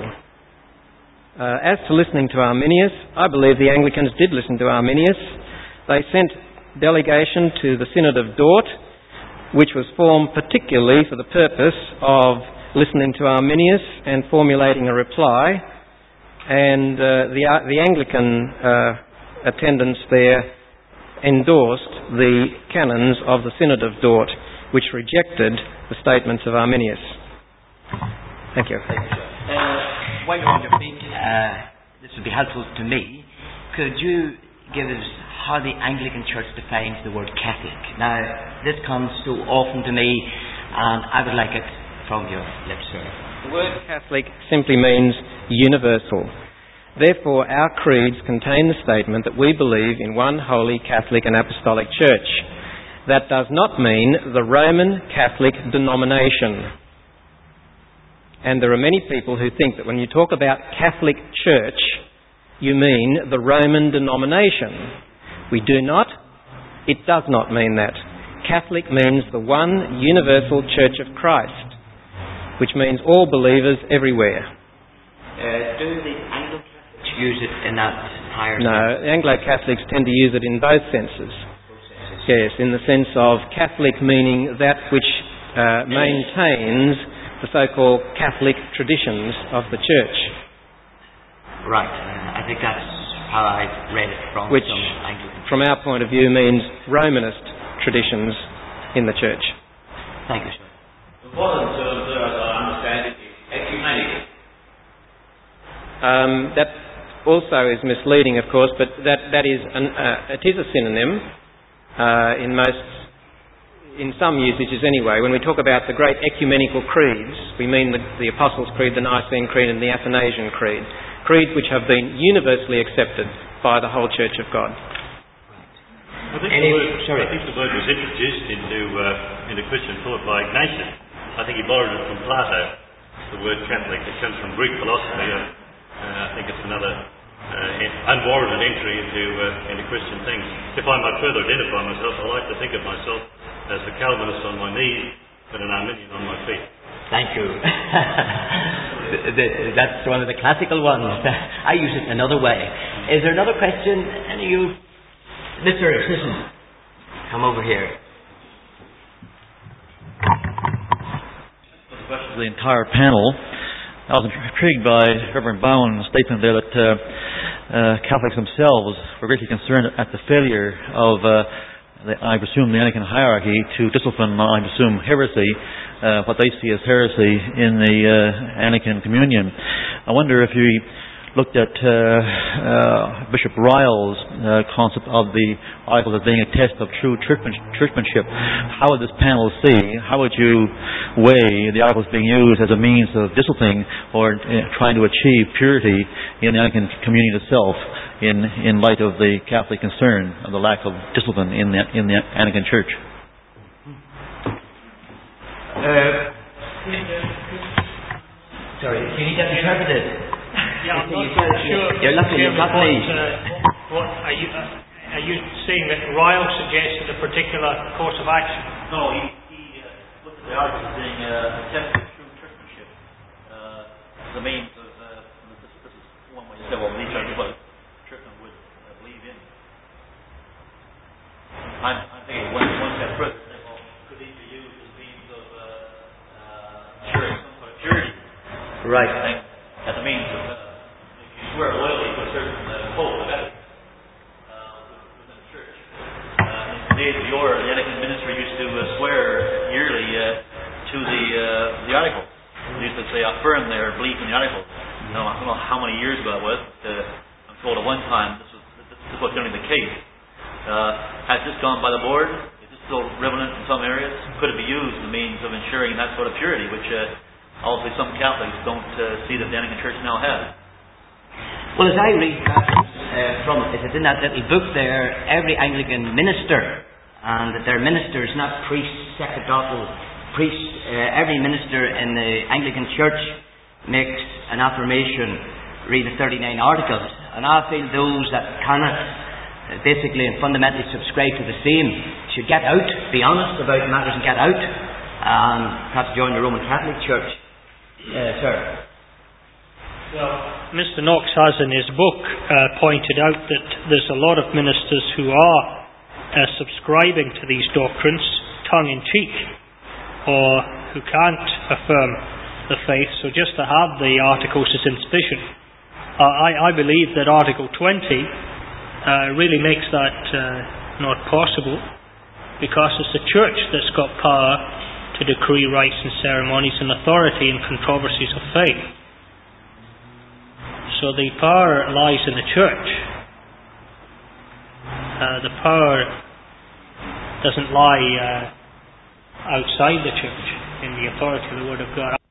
Uh, as to listening to Arminius, I believe the Anglicans did listen to Arminius. They sent delegation to the Synod of Dort, which was formed particularly for the purpose of listening to Arminius and formulating a reply. And uh, the, uh, the Anglican uh, attendants there endorsed the canons of the Synod of Dort, which rejected the statements of Arminius. Thank you. Uh, while you're on your feet, uh, this would be helpful to me. Could you give us how the Anglican Church defines the word Catholic? Now, this comes so often to me, and I would like it from your lips, sir. The word Catholic simply means universal. Therefore, our creeds contain the statement that we believe in one holy Catholic and Apostolic Church. That does not mean the Roman Catholic denomination. And there are many people who think that when you talk about Catholic Church, you mean the Roman denomination. We do not. It does not mean that. Catholic means the one universal Church of Christ, which means all believers everywhere. Uh, do the Anglo-Catholics use it in that higher sense? No, Anglo-Catholics tend to use it in both senses. Yes, in the sense of Catholic meaning that which uh, maintains the so-called Catholic traditions of the Church. Right. Uh, I think that's how I read it from Which, some Anglican. from our point of view, means Romanist traditions in the Church. Thank you, sir. The modern term there, as I understand it, is ecumenical. Um, that also is misleading, of course, but that, that is an, uh, it is a synonym uh, in most in some usages anyway. When we talk about the great ecumenical creeds, we mean the, the Apostles' Creed, the Nicene Creed and the Athanasian Creed. Creeds which have been universally accepted by the whole Church of God. I think, Any, the, word, sorry. I think the word was introduced into, uh, into Christian thought by Ignatius. I think he borrowed it from Plato, the word Catholic. It comes from Greek philosophy. Uh, uh, I think it's another uh, unwarranted entry into, uh, into Christian things. If I might further identify myself, I like to think of myself as a Calvinist on my knees, but an Arminian on my feet. Thank you. the, the, that's one of the classical ones. I use it another way. Is there another question? Any of you? Mister Simpson, come over here. The entire panel. I was intrigued by Reverend Bowen's statement there that uh, uh, Catholics themselves were greatly concerned at the failure of uh, The, I presume the Anglican hierarchy to discipline, I presume, heresy, uh, what they see as heresy in the uh, Anglican communion. I wonder if you looked at uh, uh, Bishop Ryle's uh, concept of the articles as being a test of true churchmanship. How would this panel see, how would you weigh the articles being used as a means of disciplining or uh, trying to achieve purity in the Anglican communion itself, in in light of the Catholic concern of the lack of discipline in the in the Anglican Church? Uh, sorry, do you need that interpreted? Yeah, I'm not quite sure. You're lucky you've got what, me. uh, what are you uh, are you saying that Ryle suggested a particular course of action? No, he, he uh, looked at the articles as being uh, a test of true churchmanship. Uh, as a means of uh, this, this is one way to say, well, these are what churchmen would uh, believe in. I'm, I'm thinking one, one step further. Say, well, could these be used as means of uh, uh, church which they affirm their belief in the article. I don't know, I don't know how many years ago that was. But, uh, I'm told at one time this was, this was generally the case. Uh, has this gone by the board? Is this still relevant in some areas? Could it be used as a means of ensuring that sort of purity, which uh, obviously some Catholics don't uh, see that the Anglican Church now has? Well, as I read that uh, from, as it's in that little book there, every Anglican minister, and that their ministers, not priests, sacerdotal priests, uh, every minister in the Anglican Church makes an affirmation, read the thirty-nine Articles, and I feel those that cannot basically and fundamentally subscribe to the same should get out, be honest about matters and get out, and perhaps join the Roman Catholic Church. Uh, sir. Well, Mister Knox has in his book uh, pointed out that there's a lot of ministers who are uh, subscribing to these doctrines tongue-in-cheek, or who can't affirm the faith, so just to have the articles is insufficient. Uh, I, I believe that Article twenty Uh, really makes that uh, not possible, because it's the church that's got power to decree rites and ceremonies and authority in controversies of faith. So the power lies in the church. Uh, the power doesn't lie uh, outside the church in the authority of the Word of God.